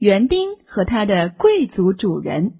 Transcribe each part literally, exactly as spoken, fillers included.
园丁和他的贵族主人。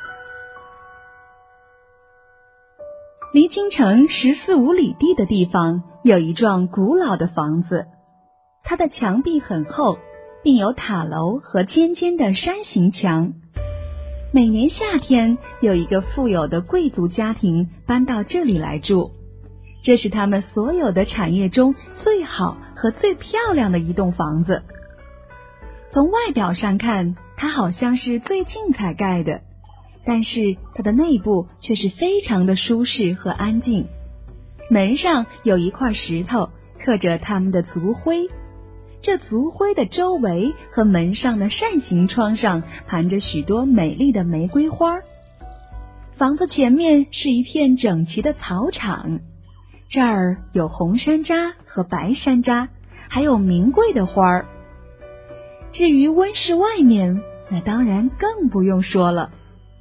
离京城十四五里地的地方有一幢古老的房子，它的墙壁很厚，并有塔楼和尖尖的山形墙。每年夏天，有一个富有的贵族家庭搬到这里来住，这是他们所有的产业中最好和最漂亮的一栋房子。从外表上看，它好像是最近才盖的，但是它的内部却是非常的舒适和安静。门上有一块石头，刻着他们的族徽，这族徽的周围和门上的扇形窗上盘着许多美丽的玫瑰花。房子前面是一片整齐的草场，这儿有红山楂和白山楂，还有名贵的花儿。至于温室外面，那当然更不用说了。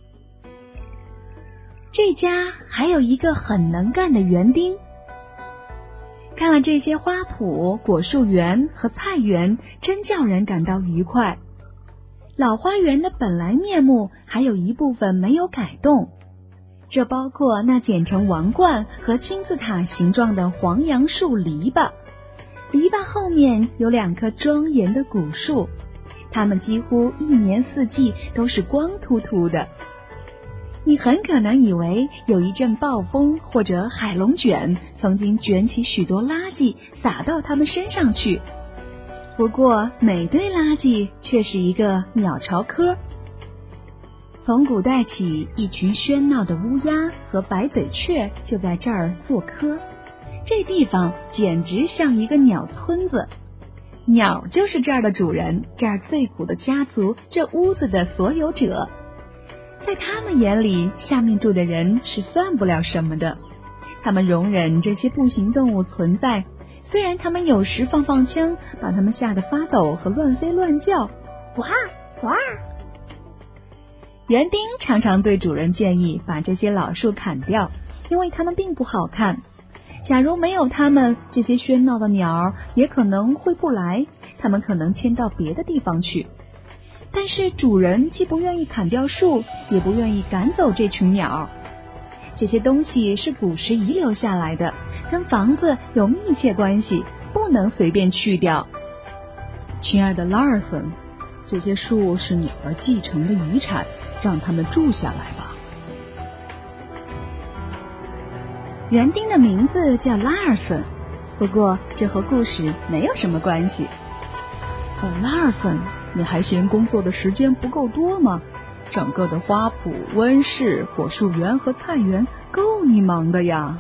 这家还有一个很能干的园丁。看了这些花圃、果树园和菜园，真叫人感到愉快。老花园的本来面目还有一部分没有改动，这包括那剪成王冠和金字塔形状的黄杨树篱笆。篱笆后面有两棵庄严的古树，它们几乎一年四季都是光秃秃的。你很可能以为有一阵暴风或者海龙卷曾经卷起许多垃圾洒到它们身上去，不过每堆垃圾却是一个鸟巢科。从古代起，一群喧闹的乌鸦和白嘴雀就在这儿做科，这地方简直像一个鸟村子。鸟就是这儿的主人，这儿最古的家族，这屋子的所有者。在他们眼里，下面住的人是算不了什么的，他们容忍这些步行动物存在，虽然他们有时放放枪，把他们吓得发抖和乱飞乱叫，哇哇。园丁常常对主人建议把这些老树砍掉，因为它们并不好看。假如没有它们，这些喧闹的鸟也可能会不来，它们可能迁到别的地方去。但是主人既不愿意砍掉树，也不愿意赶走这群鸟。这些东西是古时遗留下来的，跟房子有密切关系，不能随便去掉。 亲爱的拉尔森，这些树是鸟儿继承的遗产，让他们住下来吧。 园丁的名字叫拉尔森，不过这和故事没有什么关系。 哦，拉尔森，你还嫌工作的时间不够多吗？整个的花圃、温室、果树园和菜园够你忙的呀。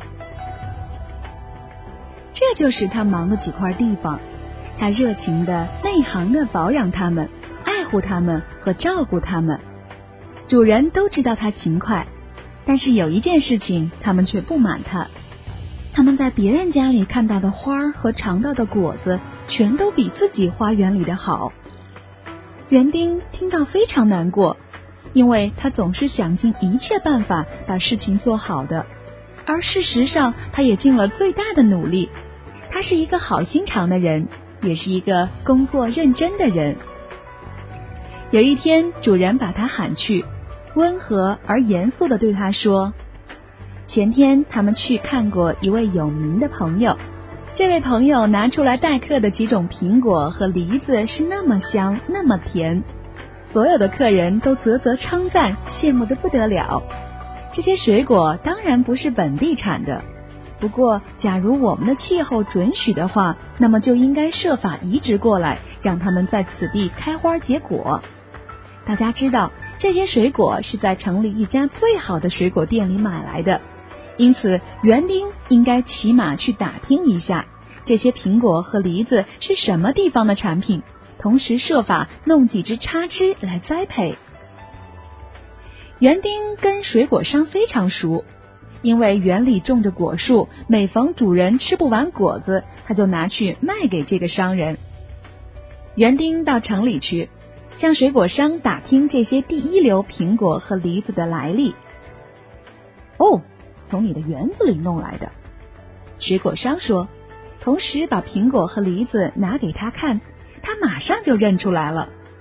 这就是他忙的几块地方，他热情的、内行的保养它们，爱护它们和照顾它们。主人都知道他勤快，但是有一件事情他们却不满他，他们在别人家里看到的花和尝到的果子全都比自己花园里的好。园丁听到非常难过，因为他总是想尽一切办法把事情做好的，而事实上他也尽了最大的努力。他是一个好心肠的人，也是一个工作认真的人。有一天，主人把他喊去，温和而严肃地对他说，前天他们去看过一位有名的朋友，这位朋友拿出来待客的几种苹果和梨子是那么香，那么甜，所有的客人都啧啧称赞，羡慕得不得了。这些水果当然不是本地产的，不过假如我们的气候准许的话，那么就应该设法移植过来，让它们在此地开花结果。大家知道，这些水果是在城里一家最好的水果店里买来的，因此园丁应该骑马去打听一下这些苹果和梨子是什么地方的产品，同时设法弄几只插枝来栽培。园丁跟水果商非常熟，因为园里种着果树，每逢主人吃不完果子，他就拿去卖给这个商人。园丁到城里去，向水果商打听这些第一流苹果和梨子的来历。 哦，从你的园子里弄来的， 水果商说，同时把苹果和梨子拿给他看，他马上就认出来了。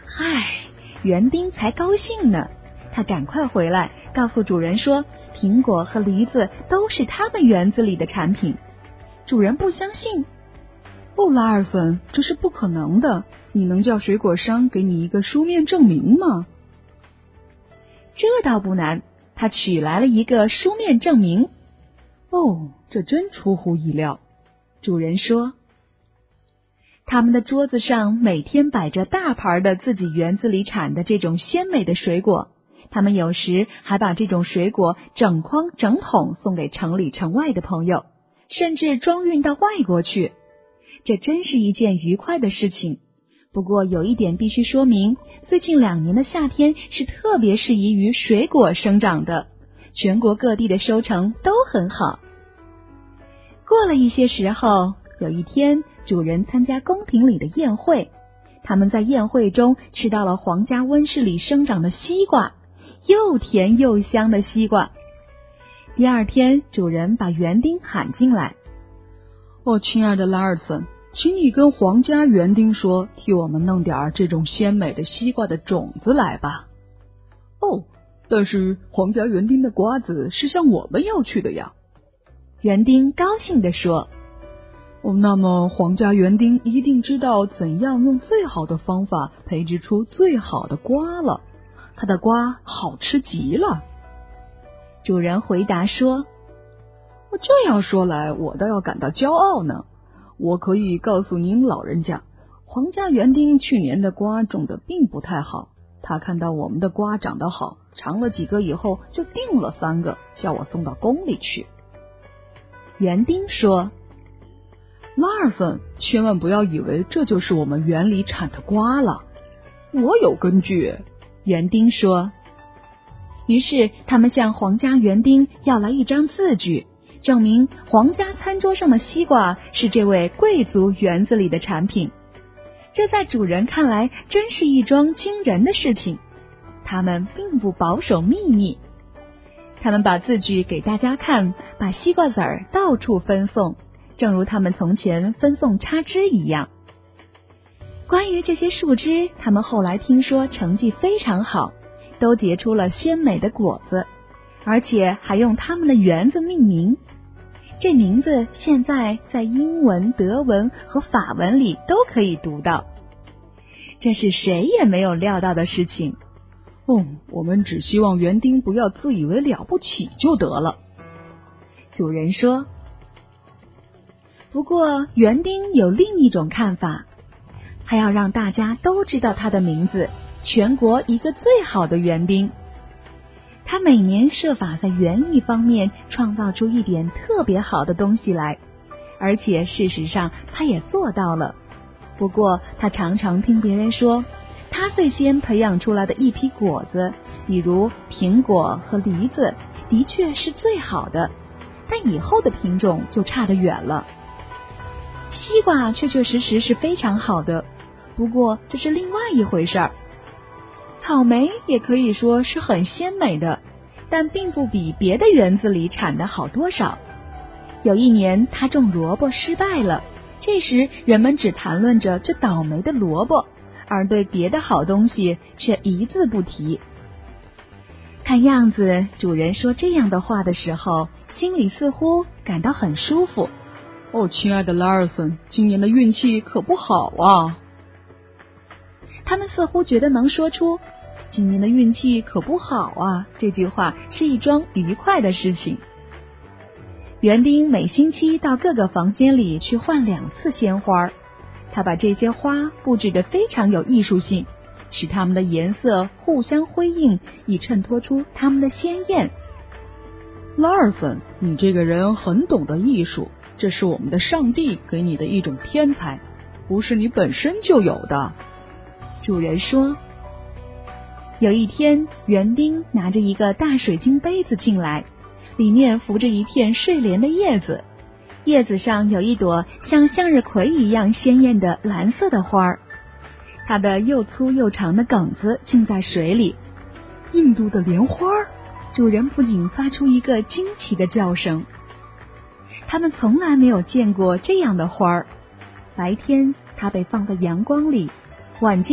嗨，园丁才高兴呢，他赶快回来告诉主人说，苹果和梨子都是他们园子里的产品。主人不相信。 哦，拉尔森，这是不可能的，你能叫水果商给你一个书面证明吗？ 这倒不难，他取来了一个书面证明。 哦，这真出乎意料。 主人说，他们的桌子上每天摆着大盘的自己园子里产的这种鲜美的水果，他们有时还把这种水果整筐整桶送给城里城外的朋友，甚至装运到外国去。这真是一件愉快的事情。不过有一点必须说明，最近两年的夏天是特别适宜于水果生长的，全国各地的收成都很好。过了一些时候，有一天主人参加宫廷里的宴会，他们在宴会中吃到了皇家温室里生长的西瓜，又甜又香的西瓜。第二天主人把园丁喊进来。 哦，亲爱的拉尔森，请你跟皇家园丁说，替我们弄点这种鲜美的西瓜的种子来吧。哦，但是皇家园丁的瓜子是向我们要去的呀。 园丁高兴地说。 哦，那么皇家园丁一定知道怎样用最好的方法培植出最好的瓜了，他的瓜好吃极了。 主人回答说， 这样说来，我倒要感到骄傲呢。我可以告诉您老人家，皇家园丁去年的瓜种得并不太好，他看到我们的瓜长得好，尝了几个以后就订了三个，叫我送到宫里去。 园丁说， 拉尔森，千万不要以为这就是我们园里产的瓜了，我有根据。 园丁说。于是他们向皇家园丁要来一张字据，证明皇家餐桌上的西瓜是这位贵族园子里的产品。这在主人看来真是一桩惊人的事情。他们并不保守秘密，他们把字据给大家看，把西瓜籽儿到处分送，正如他们从前分送插枝一样。关于这些树枝，他们后来听说成绩非常好，都结出了鲜美的果子，而且还用他们的园子命名。这名字现在在英文、德文和法文里都可以读到。这是谁也没有料到的事情。 哦，我们只希望园丁不要自以为了不起就得了。 主人说。不过园丁有另一种看法，他要让大家都知道他的名字，全国一个最好的园丁。他每年设法在园艺方面创造出一点特别好的东西来，而且事实上他也做到了。不过他常常听别人说，他最先培养出来的一批果子，比如苹果和梨子，的确是最好的，但以后的品种就差得远了。西瓜确确实实是非常好的，不过这是另外一回事儿。草莓也可以说是很鲜美的，但并不比别的园子里产的好多少。有一年他种萝卜失败了，这时人们只谈论着这倒霉的萝卜，而对别的好东西却一字不提。看样子主人说这样的话的时候，心里似乎感到很舒服。 哦，亲爱的拉尔森，今年的运气可不好啊。 他们似乎觉得能说出今年的运气可不好啊这句话是一桩愉快的事情。园丁每星期到各个房间里去换两次鲜花，他把这些花布置得非常有艺术性，使它们的颜色互相辉映，以衬托出它们的鲜艳。 拉尔森，你这个人很懂得艺术，这是我们的上帝给你的一种天才，不是你本身就有的。 主人说。有一天，园丁拿着一个大水晶杯子进来，里面浮着一片睡莲的叶子，叶子上有一朵像向日葵一样鲜艳的蓝色的花儿，它的又粗又长的梗子浸在水里。印度的莲花！主人不仅发出一个惊奇的叫声。他们从来没有见过这样的花儿。白天它被放在阳光里，晚间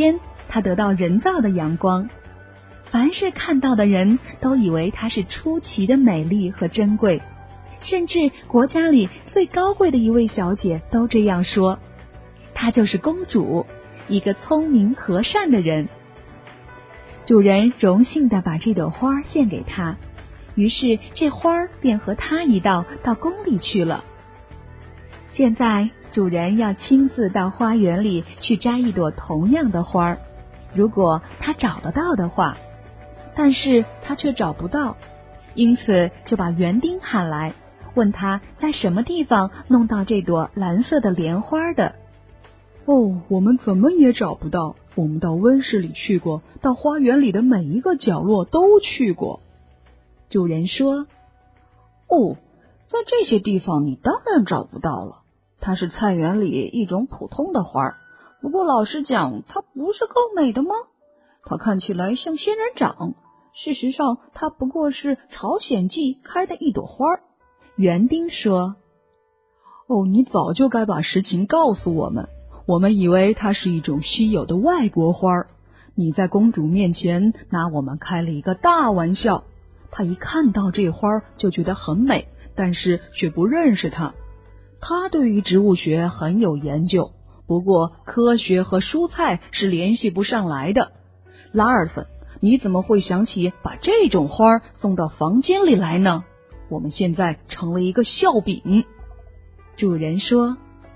它得到人造的阳光。凡是看到的人都以为它是出奇的美丽和珍贵，甚至国家里最高贵的一位小姐都这样说。她就是公主，一个聪明和善的人。主人荣幸地把这朵花献给她，于是这花便和她一道到宫里去了。现在主人要亲自到花园里去摘一朵同样的花，如果他找得到的话，但是他却找不到，因此就把园丁喊来，问他在什么地方弄到这朵蓝色的莲花的。 哦，我们怎么也找不到，我们到温室里去过，到花园里的每一个角落都去过。 主人说， 哦，在这些地方你当然找不到了，它是菜园里一种普通的花，不过老实讲，它不是够美的吗？它看起来像仙人掌，事实上它不过是朝鲜蓟开的一朵花。 园丁说， 哦，你早就该把实情告诉我们，我们以为它是一种稀有的外国花，你在公主面前拿我们开了一个大玩笑。她一看到这花就觉得很美，但是却不认识它。她对于植物学很有研究，不过科学和蔬菜是联系不上来的。拉尔森，你怎么会想起把这种花送到房间里来呢？我们现在成了一个笑柄。 主人说。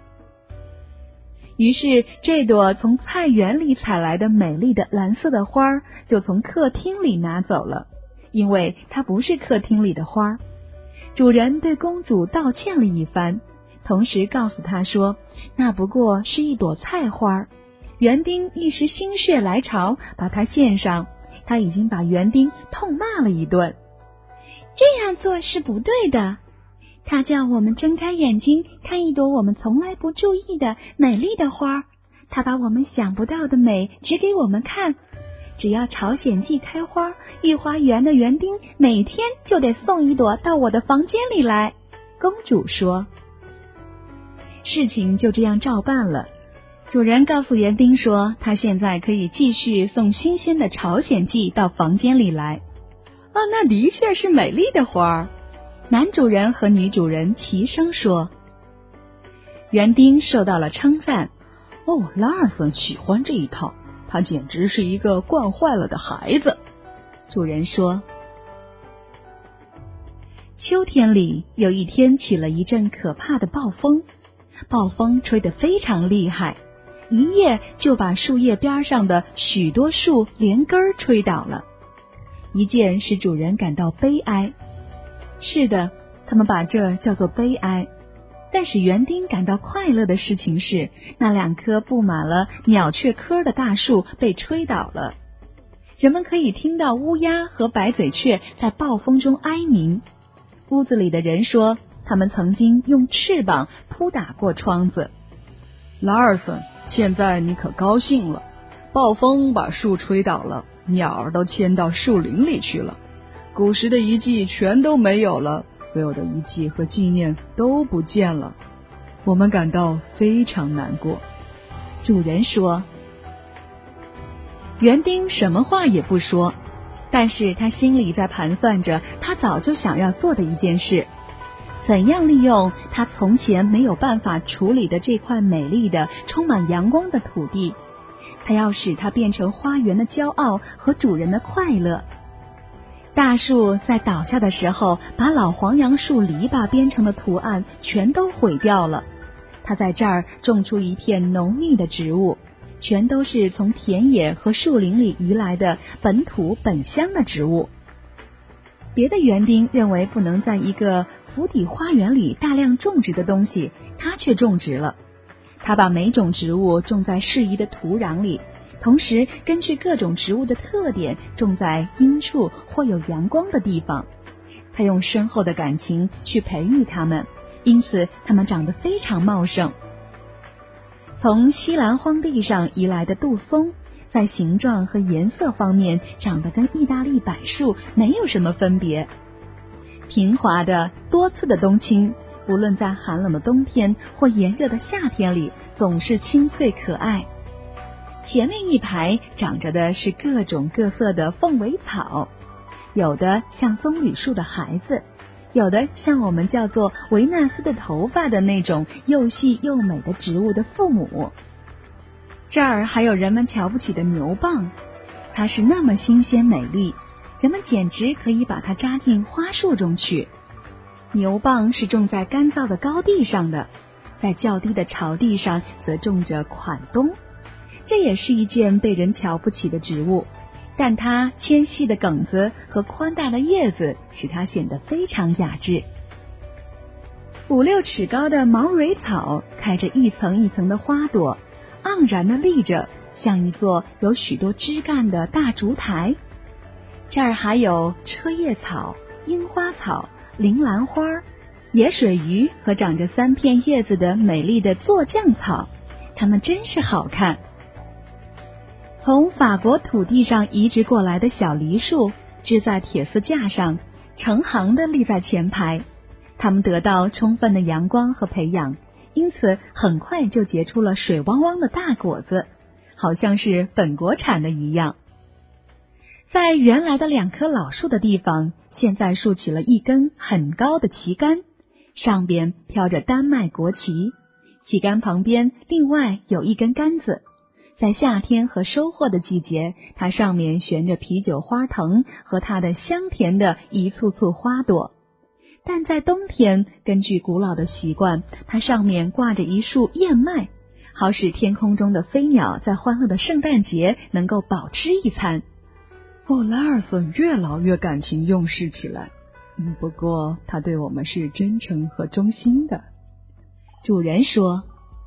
于是这朵从菜园里采来的美丽的蓝色的花就从客厅里拿走了，因为它不是客厅里的花。主人对公主道歉了一番，同时告诉她说，那不过是一朵菜花。园丁一时心血来潮，把它献上，他已经把园丁痛骂了一顿。这样做是不对的，他叫我们睁开眼睛看一朵我们从来不注意的美丽的花，他把我们想不到的美指给我们看。只要朝鲜蓟开花，御花园的园丁每天就得送一朵到我的房间里来。公主说。事情就这样照办了。主人告诉园丁说，他现在可以继续送新鲜的朝鲜蓟到房间里来。 啊，那的确是美丽的花。 男主人和女主人齐声说。园丁受到了称赞。 哦，拉尔森喜欢这一套，他简直是一个惯坏了的孩子。 主人说。秋天里有一天起了一阵可怕的暴风，暴风吹得非常厉害，一夜就把树叶边上的许多树连根儿吹倒了。一件使主人感到悲哀。是的，他们把这叫做悲哀。但使园丁感到快乐的事情是，那两棵布满了鸟雀科的大树被吹倒了。人们可以听到乌鸦和白嘴雀在暴风中哀鸣。屋子里的人说，他们曾经用翅膀扑打过窗子。 拉尔森，现在你可高兴了，暴风把树吹倒了，鸟儿都迁到树林里去了，古时的遗迹全都没有了，所有的遗迹和纪念都不见了，我们感到非常难过。 主人说。园丁什么话也不说，但是他心里在盘算着他早就想要做的一件事，怎样利用他从前没有办法处理的这块美丽的充满阳光的土地，他要使它变成花园的骄傲和主人的快乐。大树在倒下的时候，把老黄杨树篱笆编成的图案全都毁掉了。他在这儿种出一片浓密的植物，全都是从田野和树林里移来的本土本乡的植物。别的园丁认为不能在一个府邸花园里大量种植的东西，他却种植了。他把每种植物种在适宜的土壤里，同时根据各种植物的特点种在阴处或有阳光的地方。他用深厚的感情去培育它们，因此它们长得非常茂盛。从西兰荒地上移来的杜松，在形状和颜色方面长得跟意大利柏树没有什么分别。平滑的多刺的冬青，无论在寒冷的冬天或炎热的夏天里，总是清脆可爱。 前面一排长着的是各种各色的凤尾草，有的像棕榈树的孩子，有的像我们叫做维纳斯的头发的那种又细又美的植物的父母。这儿还有人们瞧不起的牛蒡，它是那么新鲜美丽，人们简直可以把它扎进花束中去。牛蒡是种在干燥的高地上的，在较低的潮地上则种着款冬，这也是一件被人瞧不起的植物，但它纤细的梗子和宽大的叶子使它显得非常雅致。五六尺高的毛蕊草开着一层一层的花朵，盎然地立着，像一座有许多枝干的大烛台。这儿还有车叶草、樱花草、铃兰花、野水鱼和长着三片叶子的美丽的座酱草，它们真是好看。从法国土地上移植过来的小梨树支在铁丝架上，成行地立在前排，它们得到充分的阳光和培养，因此很快就结出了水汪汪的大果子，好像是本国产的一样。在原来的两棵老树的地方，现在竖起了一根很高的旗杆，上边飘着丹麦国旗，旗杆旁边另外有一根杆子，在夏天和收获的季节，它上面悬着啤酒花藤和它的香甜的一簇簇花朵。但在冬天，根据古老的习惯，它上面挂着一束燕麦，好使天空中的飞鸟在欢乐的圣诞节能够饱吃一餐。 哦，拉尔森越老越感情用事起来，嗯，不过他对我们是真诚和忠心的。 主人说，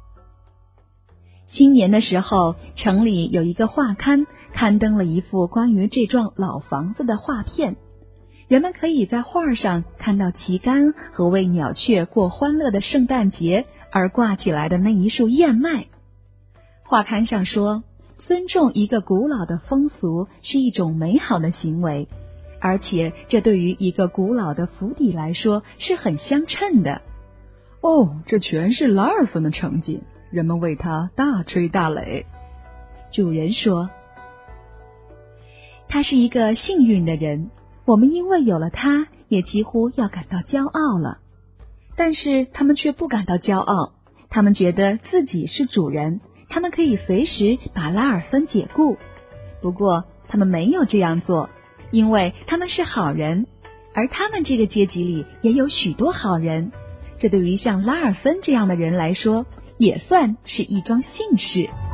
新年的时候，城里有一个画刊，刊登了一幅关于这幢老房子的画片，人们可以在画上看到旗杆和为鸟雀过欢乐的圣诞节而挂起来的那一束燕麦。画刊上说，尊重一个古老的风俗是一种美好的行为，而且这对于一个古老的府邸来说是很相称的。 哦，这全是拉尔森的成绩，人们为他大吹大擂。 主人说，他是一个幸运的人，我们因为有了他，也几乎要感到骄傲了。但是他们却不感到骄傲，他们觉得自己是主人，他们可以随时把拉尔森解雇。不过他们没有这样做，因为他们是好人，而他们这个阶级里也有许多好人，这对于像拉尔森这样的人来说，也算是一桩幸事。